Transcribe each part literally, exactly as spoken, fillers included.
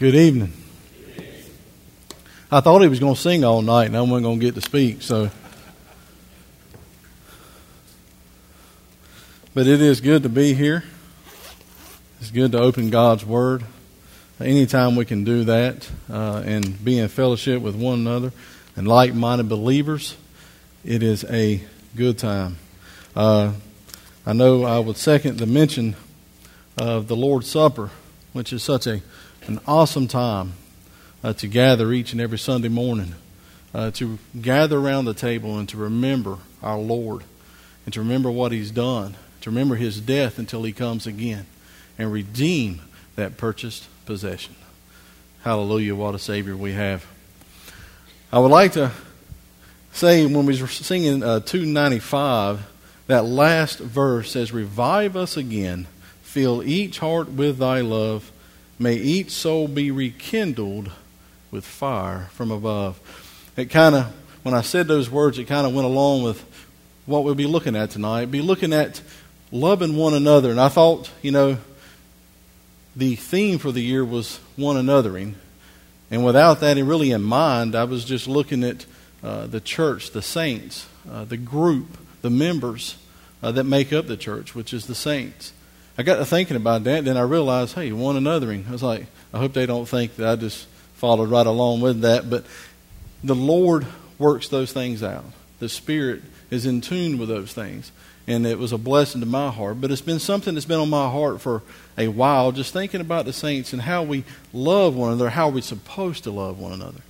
Good evening. I thought he was going to sing all night and I wasn't going to get to speak, so. But it is good to be here. It's good to open God's Word. Anytime we can do that uh, and be in fellowship with one another and like-minded believers, it is a good time. Uh, I know I would second the mention of the Lord's Supper, which is such a an awesome time uh, to gather each and every Sunday morning, uh, to gather around the table and to remember our Lord and to remember what He's done, to remember His death until He comes again and redeem that purchased possession. Hallelujah, what a Savior we have. I would like to say when we were singing uh, two ninety-five, that last verse says, "Revive us again, fill each heart with thy love, may each soul be rekindled with fire from above." It kind of, when I said those words, it kind of went along with what we'll be looking at tonight. Be looking at loving one another. And I thought, you know, the theme for the year was one anothering. And without that really in mind, I was just looking at uh, the church, the saints, uh, the group, the members uh, that make up the church, which is the saints. I got to thinking about that, then I realized, hey, one anothering. I was like, I hope they don't think that I just followed right along with that. But the Lord works those things out. The Spirit is in tune with those things. And it was a blessing to my heart. But it's been something that's been on my heart for a while, just thinking about the saints and how we love one another, how we're supposed to love one another.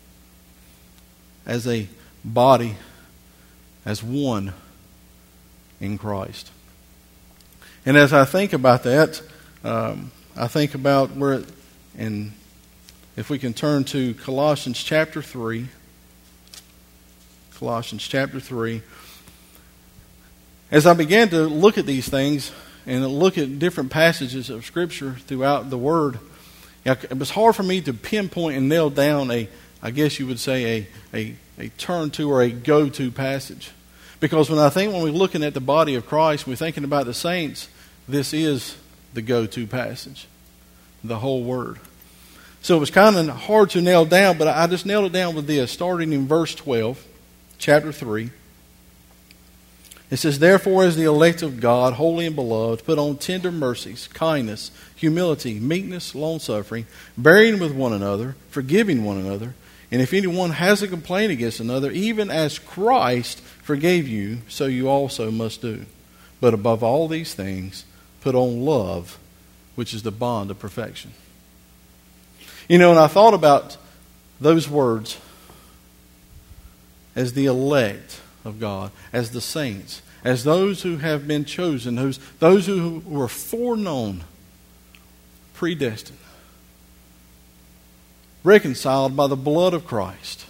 As a body, as one in Christ. And as I think about that, um, I think about where, it, and if we can turn to Colossians chapter three, Colossians chapter three. As I began to look at these things and look at different passages of Scripture throughout the Word, it was hard for me to pinpoint and nail down a, I guess you would say, a, a, a turn to or a go-to passage. Because when I think when we're looking at the body of Christ, we're thinking about the saints, this is the go-to passage, the whole Word. So it was kind of hard to nail down, but I just nailed it down with this, starting in verse twelve, chapter three. It says, "Therefore, as the elect of God, holy and beloved, put on tender mercies, kindness, humility, meekness, long-suffering, bearing with one another, forgiving one another. And if anyone has a complaint against another, even as Christ forgave you, so you also must do. But above all these things, put on love, which is the bond of perfection." You know, and I thought about those words as the elect of God, as the saints, as those who have been chosen, who's, those who were foreknown, predestined, reconciled by the blood of Christ,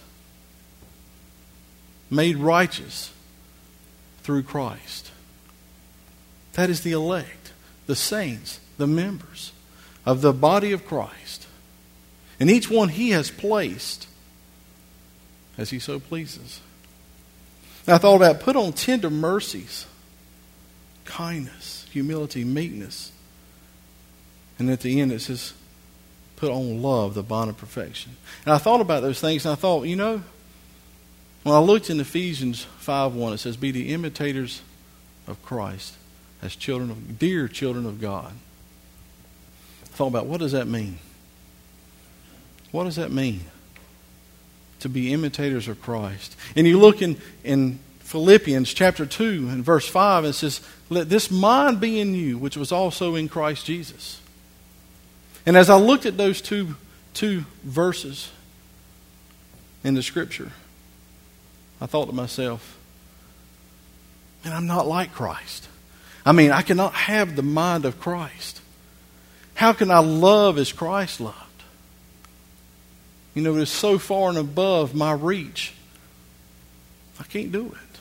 made righteous through Christ. That is the elect, the saints, the members of the body of Christ. And each one He has placed as He so pleases. And I thought about put on tender mercies, kindness, humility, meekness. And at the end it says, put on love, the bond of perfection. And I thought about those things and I thought, you know, when I looked in Ephesians five one, it says, "Be the imitators of Christ as children of, dear children of God." I thought about, what does that mean? What does that mean? To be imitators of Christ. And you look in, in Philippians chapter two and verse five, it says, "Let this mind be in you, which was also in Christ Jesus." And as I looked at those two, two verses in the Scripture, I thought to myself, man, I'm not like Christ. I mean, I cannot have the mind of Christ. How can I love as Christ loved? You know, it is so far and above my reach. I can't do it.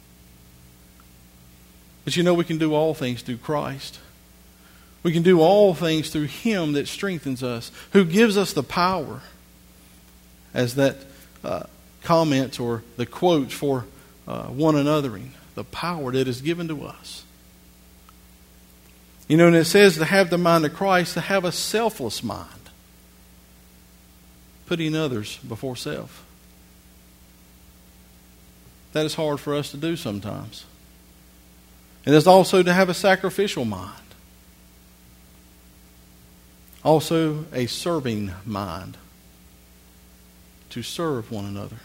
But you know, we can do all things through Christ. We can do all things through Him that strengthens us, who gives us the power, as that uh, comment or the quote for uh, one anothering, the power that is given to us. You know, and it says to have the mind of Christ, to have a selfless mind. putting others before self. That is hard for us to do sometimes. It is also to have a sacrificial mind. Also a serving mind. To serve one another.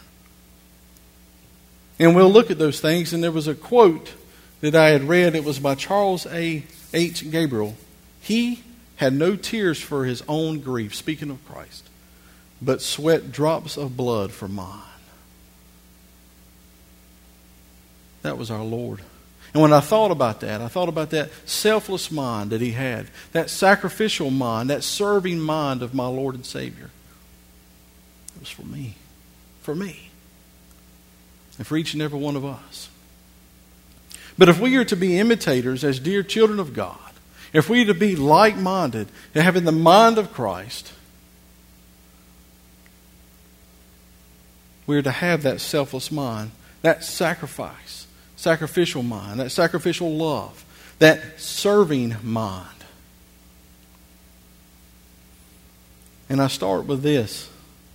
And we'll look at those things. And there was a quote that I had read. It was by Charles A. H. Gabriel. He had no tears for his own grief, speaking of Christ, but sweat drops of blood for mine. That was our Lord. And when I thought about that, I thought about that selfless mind that he had, that sacrificial mind, that serving mind of my Lord and Savior. It was for me. For me. And for each and every one of us. But if we are to be imitators as dear children of God, if we are to be like-minded, and having the mind of Christ, we are to have that selfless mind, that sacrifice, sacrificial mind, that sacrificial love, that serving mind. And I start with this.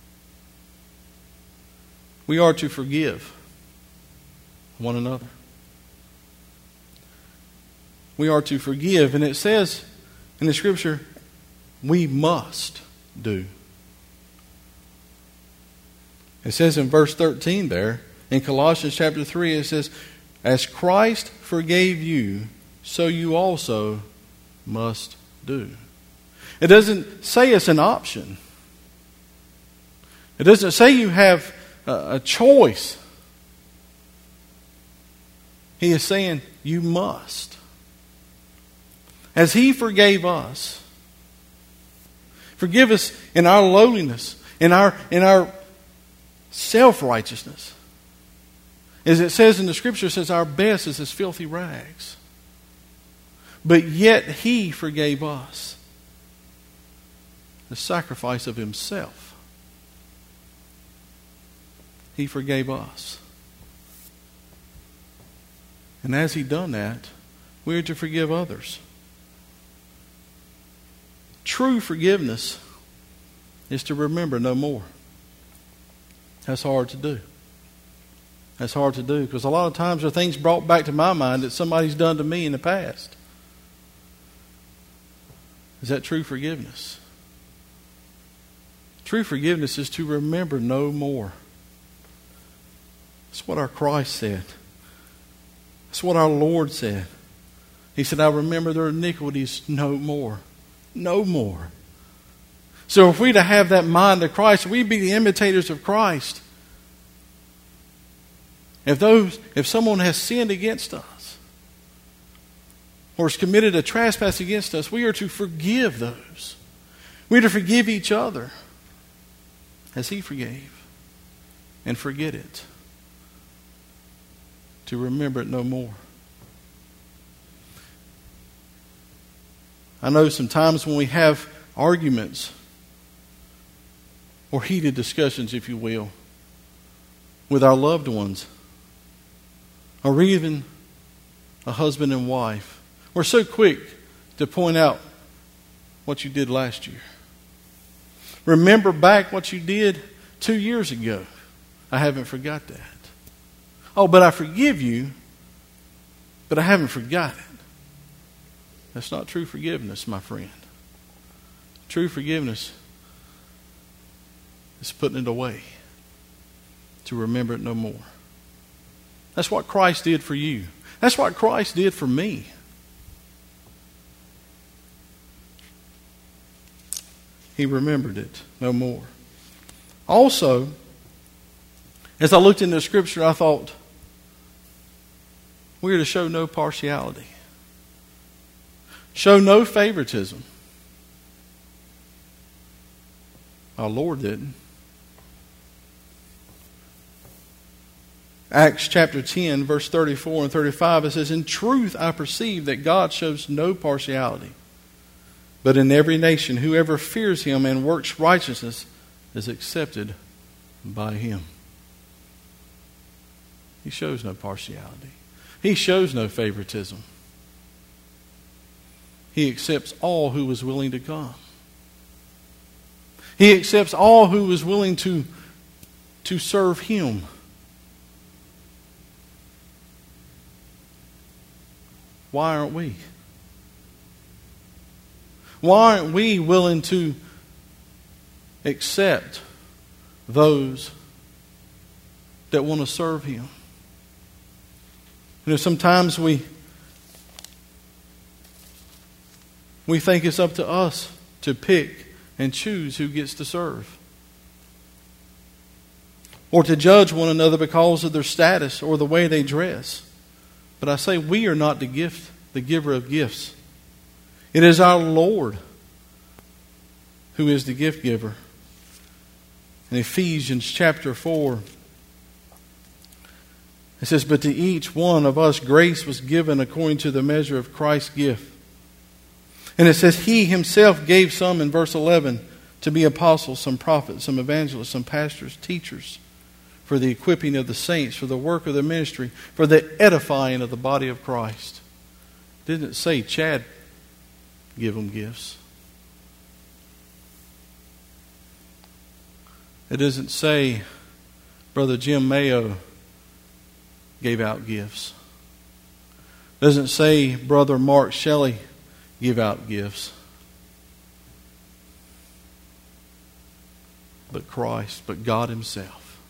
We are to forgive one another. We are to forgive. And it says in the Scripture, we must do. It says in verse thirteen there, in Colossians chapter three, it says, as Christ forgave you, so you also must do. It doesn't say it's an option. It doesn't say you have a choice. He is saying you must. As He forgave us, forgive us in our lowliness, in our in our self-righteousness. As it says in the Scripture, it says our best is as filthy rags. But yet He forgave us. The sacrifice of Himself. He forgave us. And as He done that, we are to forgive others. True forgiveness is to remember no more. That's hard to do. That's hard to do because a lot of times there are things brought back to my mind that somebody's done to me in the past. Is that true forgiveness? True forgiveness is to remember no more. That's what our Christ said. That's what our Lord said. He said, I remember their iniquities no more. No more. So if we to have that mind of Christ, we be the imitators of Christ. If those, if someone has sinned against us, or has committed a trespass against us, we are to forgive those. We are to forgive each other as He forgave, and forget it. To remember it no more. I know sometimes when we have arguments or heated discussions, if you will, with our loved ones, or even a husband and wife, we're so quick to point out what you did last year. Remember back what you did two years ago. I haven't forgot that. Oh, but I forgive you, but I haven't forgotten. That's not true forgiveness, my friend. True forgiveness is putting it away to remember it no more. That's what Christ did for you. That's what Christ did for me. He remembered it no more. Also, as I looked into the Scripture, I thought, we are to show no partiality. Show no favoritism. Our Lord didn't. Acts chapter ten, verse thirty-four and thirty-five, it says, in truth I perceive that God shows no partiality, but in every nation whoever fears Him and works righteousness is accepted by Him. He shows no partiality. He shows no favoritism. He accepts all who is willing to come. He accepts all who is willing to, to serve Him. Why aren't we? Why aren't we willing to accept those that want to serve Him? You know, sometimes we we think it's up to us to pick and choose who gets to serve, or to judge one another because of their status or the way they dress. But I say we are not the gift, the giver of gifts. It is our Lord who is the gift giver. In Ephesians chapter four, it says, "But to each one of us grace was given according to the measure of Christ's gift." And it says, He Himself gave some, in verse eleven, to be apostles, some prophets, some evangelists, some pastors, teachers, for the equipping of the saints, for the work of the ministry, for the edifying of the body of Christ. Didn't it say Chad give them gifts? It doesn't say Brother Jim Mayo gave out gifts. It doesn't say Brother Mark Shelley give out gifts. But Christ, but God Himself.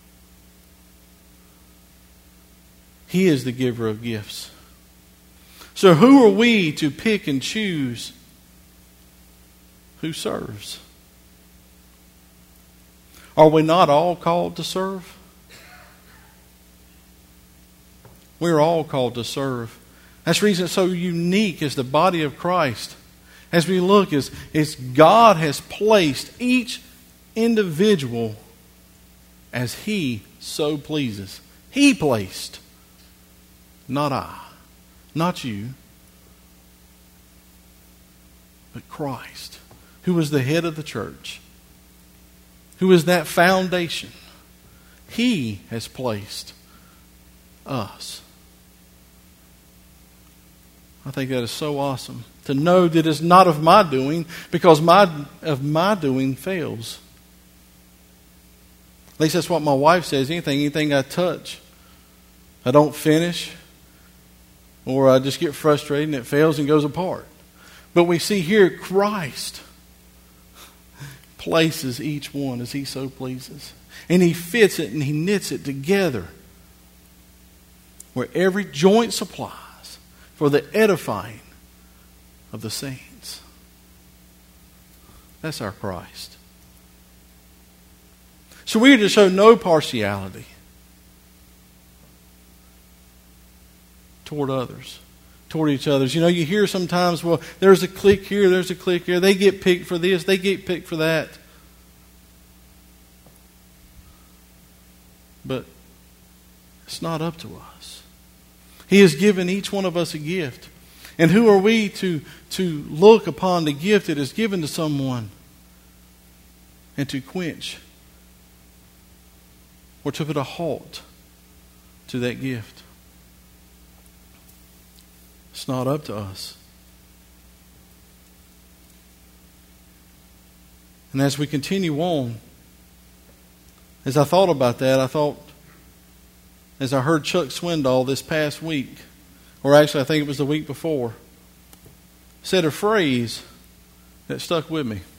He is the giver of gifts. So who are we to pick and choose who serves? Are we not all called to serve? We're all called to serve. That's the reason it's so unique as the body of Christ. As we look, is, is God has placed each individual as He so pleases. He placed, not I, not you, but Christ, who is the head of the church, who is that foundation. He has placed us. I think that is so awesome to know that it's not of my doing, because my of my doing fails. At least that's what my wife says. Anything, anything I touch, I don't finish, or I just get frustrated and it fails and goes apart. But we see here Christ places each one as He so pleases. And He fits it and He knits it together where every joint supplies for the edifying of the saints. That's our Christ. So we are to show no partiality toward others, toward each other. You know, you hear sometimes, well, there's a clique here, there's a clique here. They get picked for this, they get picked for that. But it's not up to us. He has given each one of us a gift. And who are we to, to look upon the gift that is given to someone and to quench or to put a halt to that gift? It's not up to us. And as we continue on, as I thought about that, I thought, as I heard Chuck Swindoll this past week, or actually I think it was the week before, said a phrase that stuck with me.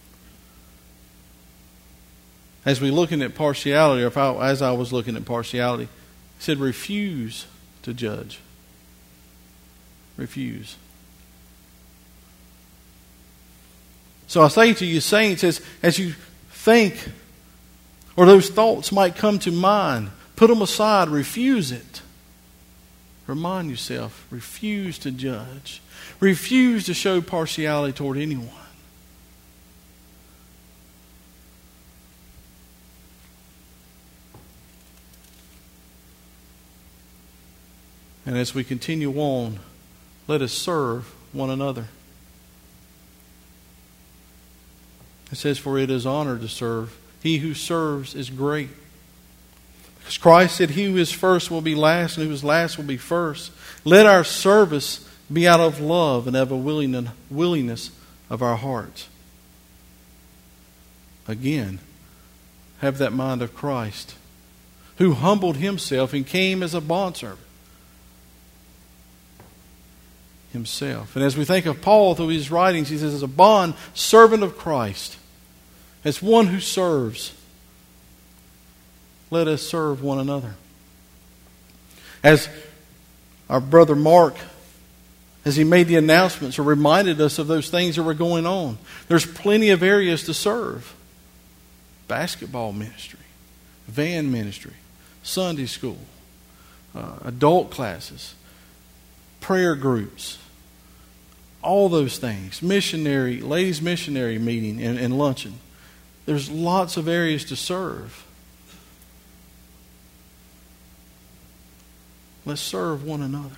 As we looking at partiality, or if I, as I was looking at partiality, he said, refuse to judge. Refuse. So I say to you, saints, as, as you think, or those thoughts might come to mind, put them aside, refuse it. Remind yourself, refuse to judge. Refuse to show partiality toward anyone. And as we continue on, let us serve one another. It says, for it is honor to serve. He who serves is great. Because Christ said, he who is first will be last, and who is last will be first. Let our service be out of love and of a willingness of our hearts. Again, have that mind of Christ, who humbled himself and came as a bondservant himself. And as we think of Paul through his writings, he says, as a bond servant of Christ, as one who serves, let us serve one another. As our brother Mark, as he made the announcements or reminded us of those things that were going on, there's plenty of areas to serve. Basketball ministry, van ministry, Sunday school, uh, adult classes, prayer groups, all those things, missionary, ladies' missionary meeting and, and luncheon. There's lots of areas to serve. Let's serve one another.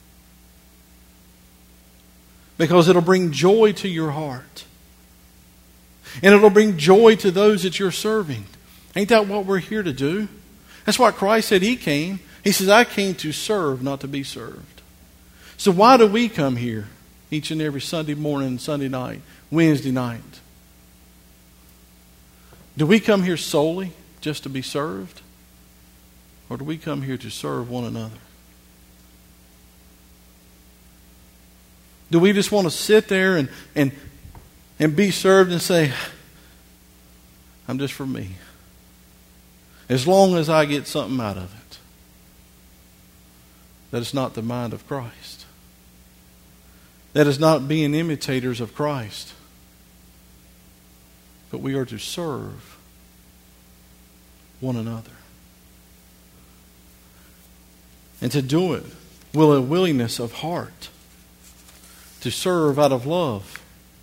Because it'll bring joy to your heart. And it'll bring joy to those that you're serving. Ain't that what we're here to do? That's why Christ said He came. He says, I came to serve, not to be served. So why do we come here each and every Sunday morning, Sunday night, Wednesday night? Do we come here solely just to be served? Or do we come here to serve one another? Do we just want to sit there and, and, and be served and say, I'm just for me, as long as I get something out of it? That is not the mind of Christ. That is not being imitators of Christ. But we are to serve one another. And to do it with a willingness of heart. To serve out of love.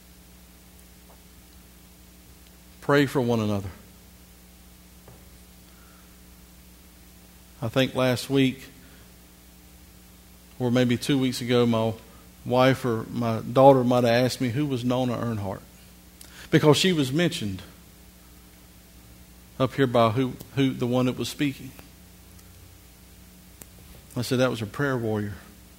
Pray for one another. I think last week, or maybe two weeks ago, my wife or my daughter might have asked me who was Nona Earnhardt. Because she was mentioned up here by who, who the one that was speaking. I said that was a prayer warrior.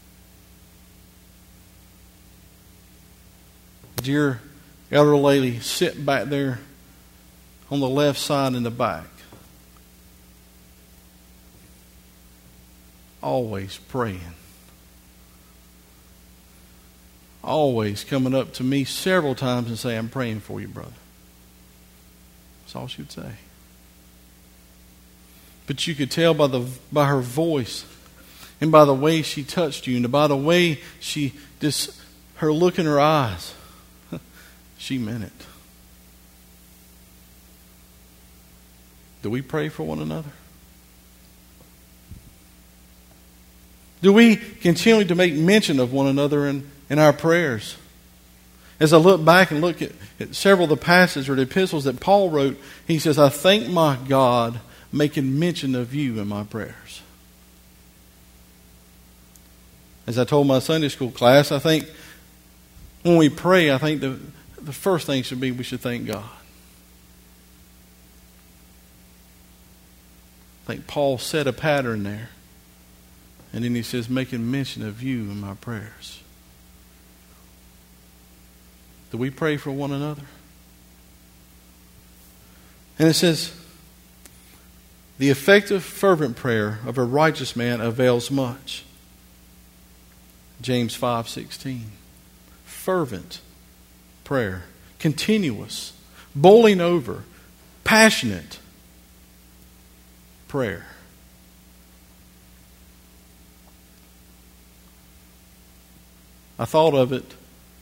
Dear elder lady sitting back there on the left side in the back. Always praying. Always coming up to me several times and saying, I'm praying for you, brother. That's all she would say. But you could tell by the by her voice and by the way she touched you and by the way she just her look in her eyes. She meant it. Do we pray for one another? Do we continue to make mention of one another in, in our prayers? As I look back and look at, at several of the passages or the epistles that Paul wrote, he says, I thank my God making mention of you in my prayers. As I told my Sunday school class, I think when we pray, I think the The first thing should be we should thank God. I think Paul set a pattern there. And then he says, making mention of you in my prayers. Do we pray for one another? And it says, the effective fervent prayer of a righteous man avails much. James five sixteen. Fervent prayer, continuous, bowling over, passionate prayer. I thought of it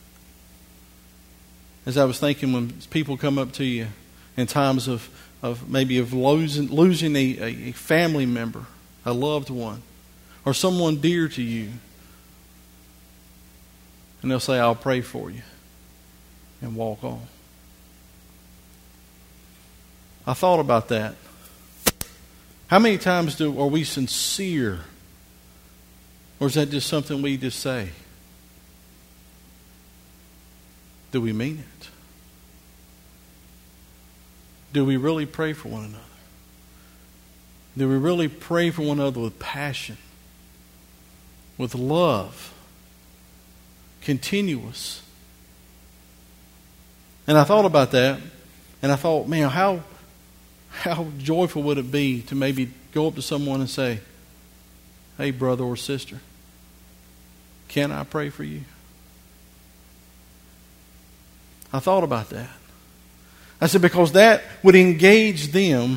as I was thinking when people come up to you in times of, of maybe of losing, losing a, a family member, a loved one, or someone dear to you. And they'll say, I'll pray for you. And walk on. I thought about that. How many times do are we sincere? Or is that just something we just say? Do we mean it? Do we really pray for one another? Do we really pray for one another with passion? With love? Continuous? And I thought about that And I thought, man, how how joyful would it be to maybe go up to someone and say, hey, brother or sister, can I pray for you? I thought about that. I said, because that would engage them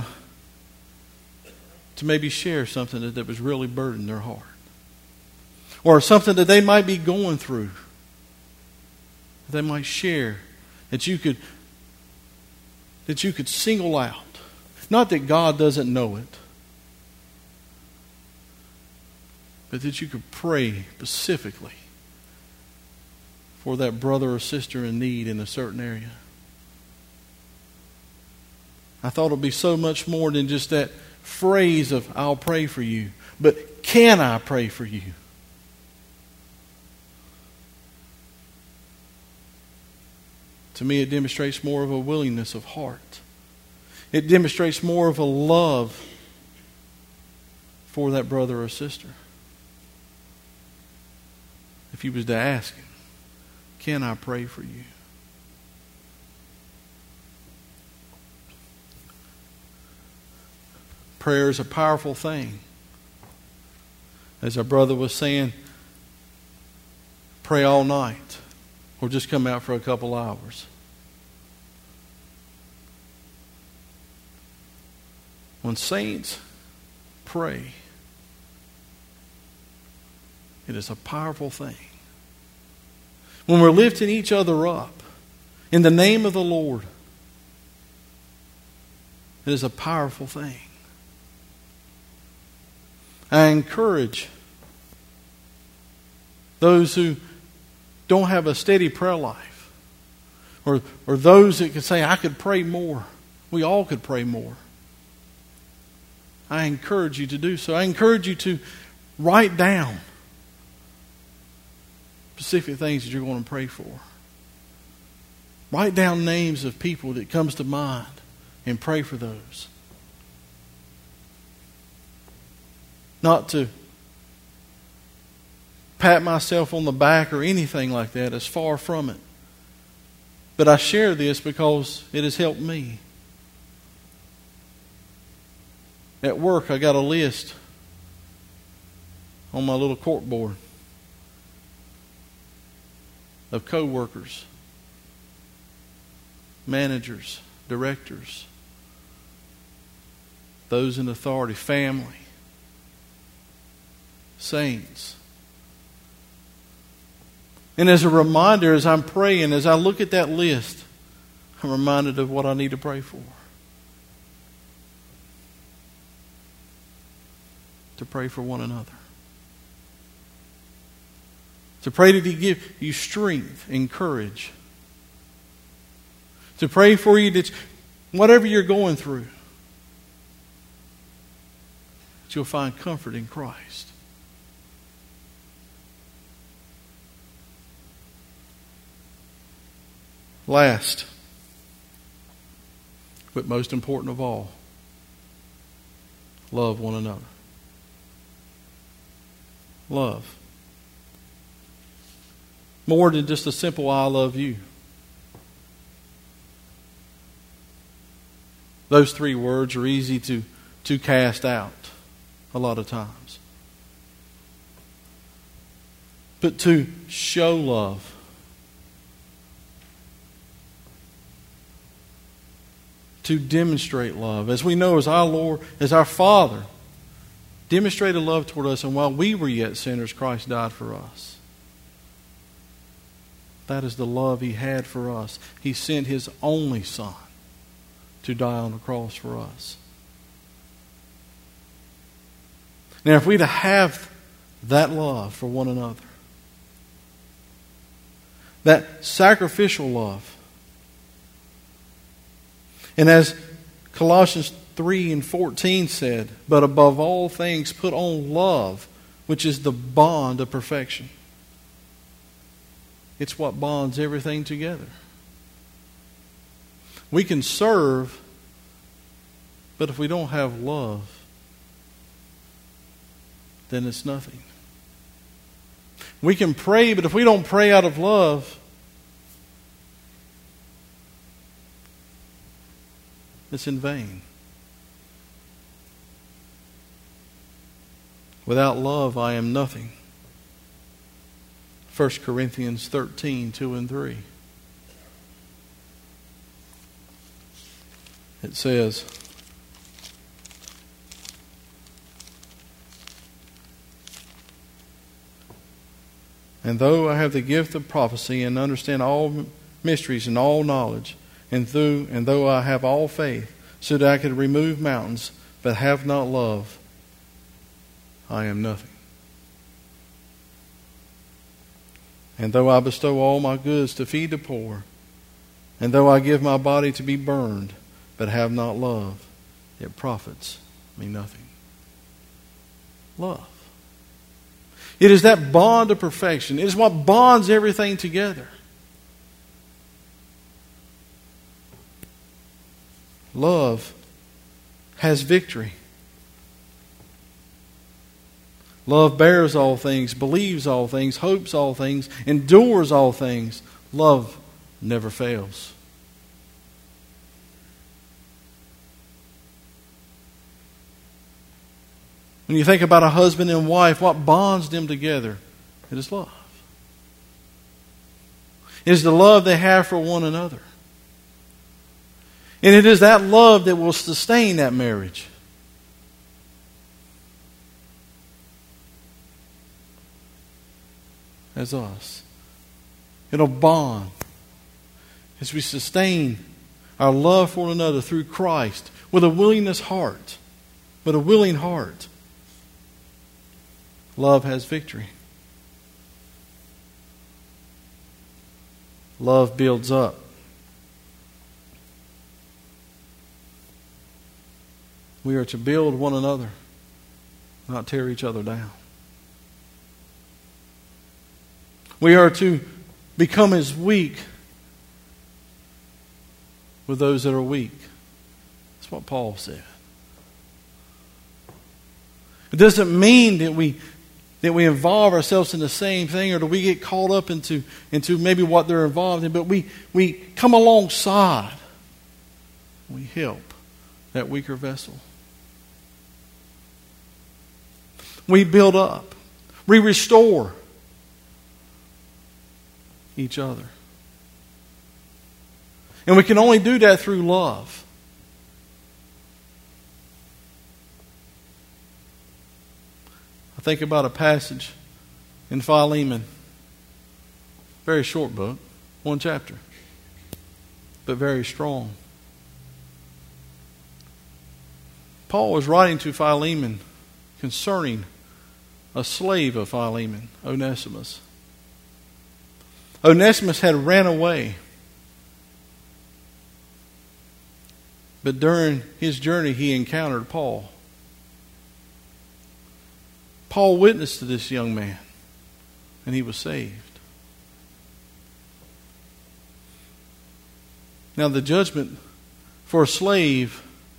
to maybe share something that, that was really burdening their heart. Or something that they might be going through. They might share that you could that you could single out. Not that God doesn't know it, but that you could pray specifically for that brother or sister in need in a certain area. I thought it would be so much more than just that phrase of, I'll pray for you. But can I pray for you? To me, it demonstrates more of a willingness of heart. It demonstrates more of a love for that brother or sister. If you was to ask him, can I pray for you? Prayer is a powerful thing. As our brother was saying, pray all night or just come out for a couple hours. When saints pray, it is a powerful thing. When we're lifting each other up in the name of the Lord, it is a powerful thing. I encourage those who don't have a steady prayer life, or, or those that could say, I could pray more. We all could pray more. I encourage you to do so. I encourage you to write down specific things that you're going to pray for. Write down names of people that comes to mind and pray for those. Not to pat myself on the back or anything like that. It's far from it. But I share this because it has helped me. At work, I got a list on my little corkboard of co-workers, managers, directors, those in authority, family, saints. And as a reminder, as I'm praying, as I look at that list, I'm reminded of what I need to pray for. To pray for one another. To pray that He give you strength and courage. To pray for you that whatever you're going through, that you'll find comfort in Christ. Last, but most important of all, love one another. Love. More than just a simple I love you. Those three words are easy to, to cast out a lot of times. But to show love, to demonstrate love, as we know as our Lord, as our Father, demonstrated love toward us, and while we were yet sinners, Christ died for us. That is the love He had for us. He sent His only Son to die on the cross for us. Now, if we to have that love for one another, that sacrificial love, and as Colossians three and fourteen said, but above all things put on love, which is the bond of perfection. It's what bonds everything together. We can serve, but if we don't have love, then it's nothing. We can pray, but if we don't pray out of love, it's in vain. Without love, I am nothing. First Corinthians thirteen, two and three. It says, and though I have the gift of prophecy and understand all mysteries and all knowledge, and through and though I have all faith, so that I could remove mountains, but have not love, I am nothing. And though I bestow all my goods to feed the poor, and though I give my body to be burned, but have not love, it profits me nothing. Love. It is that bond of perfection. It is what bonds everything together. Love has victory. Love bears all things, believes all things, hopes all things, endures all things. Love never fails. When you think about a husband and wife, what bonds them together? It is love. It is the love they have for one another. And it is that love that will sustain that marriage. As us. It'll bond as we sustain our love for one another through Christ with a willingness heart, with a willing heart. Love has victory. Love builds up. We are to build one another, not tear each other down. We are to become as weak with those that are weak. That's what Paul said. It doesn't mean that we that we involve ourselves in the same thing or that we get caught up into, into maybe what they're involved in, but we, we come alongside. We help that weaker vessel. We build up. We restore each other. And we can only do that through love. I think about a passage in Philemon. Very short book, one chapter, but very strong. Paul was writing to Philemon concerning a slave of Philemon, Onesimus. Onesimus had ran away. But during his journey, he encountered Paul. Paul witnessed to this young man, and he was saved. Now, the judgment for a slave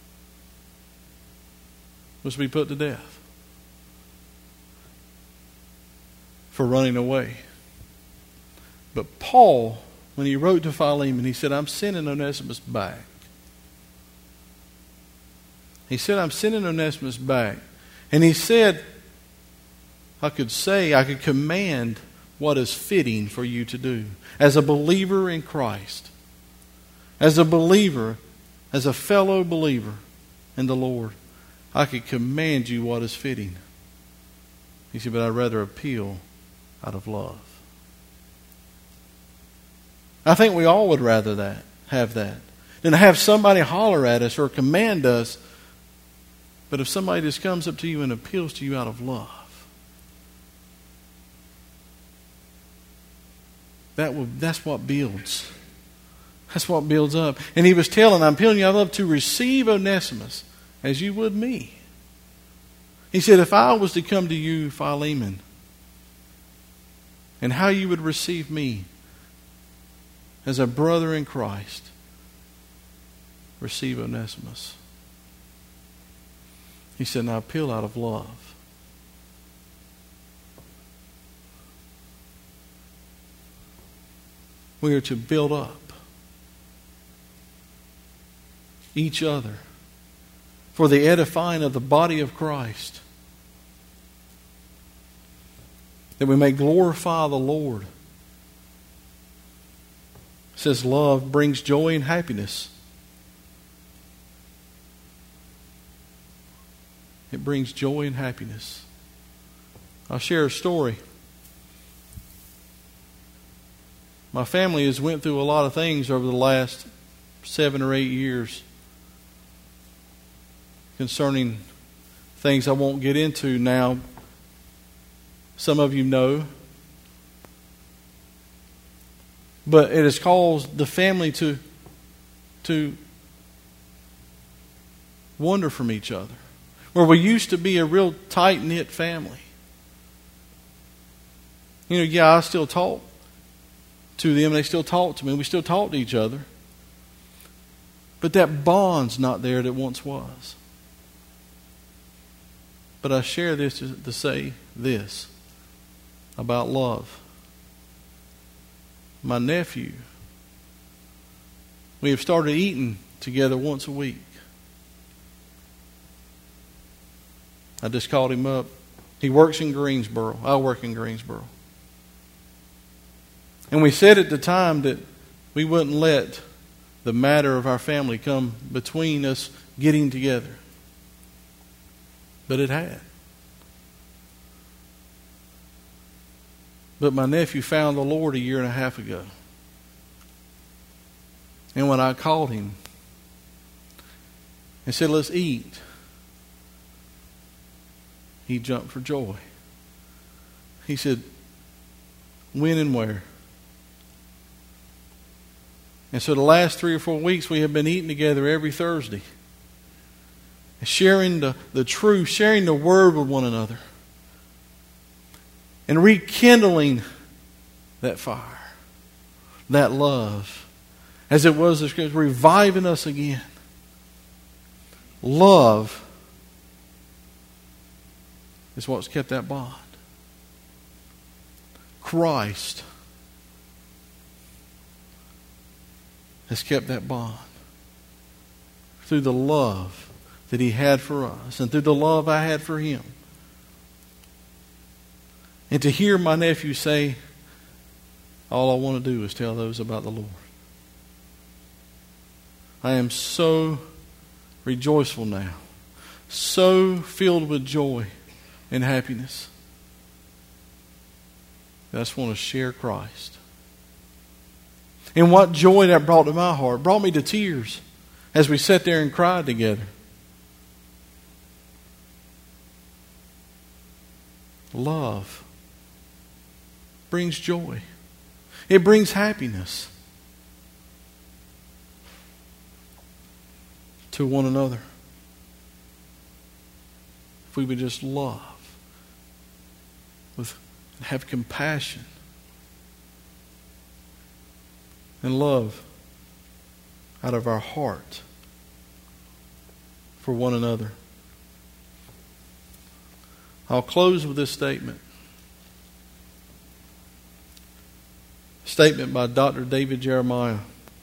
was to be put to death for running away. But Paul, when he wrote to Philemon, he said, I'm sending Onesimus back. He said, I'm sending Onesimus back. And he said, I could say, I could command what is fitting for you to do. As a believer in Christ. As a believer, as a fellow believer in the Lord, I could command you what is fitting. He said, but I'd rather appeal out of love. I think we all would rather that, have that, than to have somebody holler at us or command us. But if somebody just comes up to you and appeals to you out of love, that will, that's what builds. That's what builds up. And he was telling, I'm telling you, I love to receive Onesimus as you would me. He said, if I was to come to you, Philemon, and how you would receive me as a brother in Christ, receive Onesimus. He said, now appeal out of love. We are to build up. each other for the edifying of the body of Christ, that we may glorify the Lord. It says love brings joy and happiness. It brings joy and happiness. I'll share a story. My family has went through a lot of things over the last seven or eight years concerning things I won't get into now. Some of you know. But it has caused the family to, to wander from each other. Where we used to be a real tight-knit family. You know, yeah, I still talk to them. They still talk to me. We still talk to each other. But that bond's not there that once was. But I share this to, to say this about love. My nephew, we have started eating together once a week. I just called him up. He works in Greensboro. I work in Greensboro. And we said at the time that we wouldn't let the matter of our family come between us getting together. But it had. But my nephew found the Lord a year and a half ago. And when I called him and said, let's eat, he jumped for joy. He said, when and where? And so the last three or four weeks we have been eating together every Thursday. Sharing the, the truth, sharing the word with one another. And rekindling that fire, that love. As it was the Scripture, reviving us again. Love is what's kept that bond. Christ has kept that bond through the love that He had for us and through the love I had for Him. And to hear my nephew say, all I want to do is tell those about the Lord. I am so rejoiceful now, so filled with joy and happiness. I just want to share Christ. And what joy that brought to my heart. It brought me to tears as we sat there and cried together. Love brings joy. It brings happiness to one another. If we would just love, with have compassion, and love out of our heart for one another. I'll close with this statement. Statement by Doctor David Jeremiah.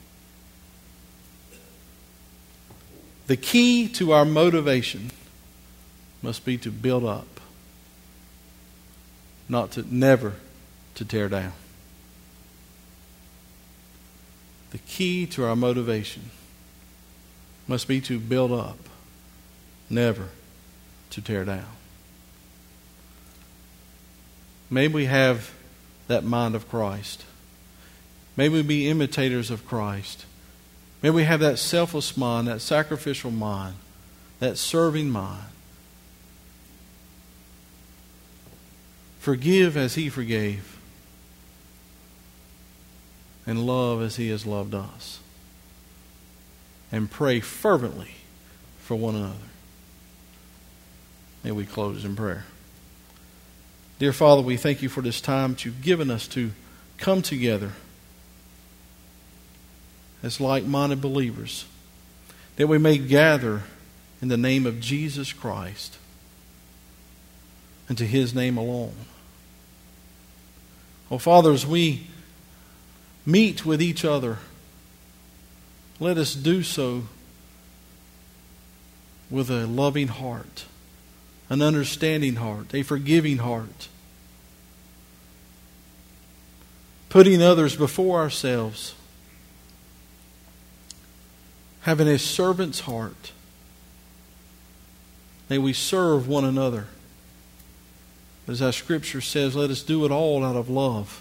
The key to our motivation must be to build up, not to never to tear down. The key to our motivation must be to build up, never to tear down. May we have that mind of Christ. May we be imitators of Christ. May we have that selfless mind, that sacrificial mind, that serving mind. Forgive as He forgave. And love as He has loved us. And pray fervently for one another. May we close in prayer. Dear Father, we thank You for this time that You've given us to come together as like-minded believers, that we may gather in the name of Jesus Christ and to His name alone. Oh, Father, as we meet with each other, let us do so with a loving heart, an understanding heart, a forgiving heart, putting others before ourselves, having a servant's heart. May we serve one another. As our Scripture says, let us do it all out of love,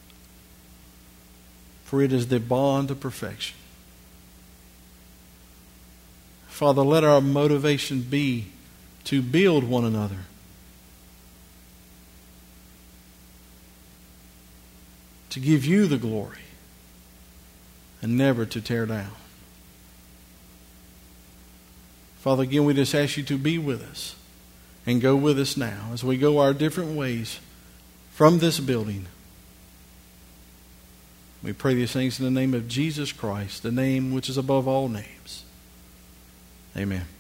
for it is the bond of perfection. Father, let our motivation be to build one another, to give you the glory, and never to tear down. Father, again, we just ask you to be with us and go with us now as we go our different ways from this building. We pray these things in the name of Jesus Christ, the name which is above all names. Amen.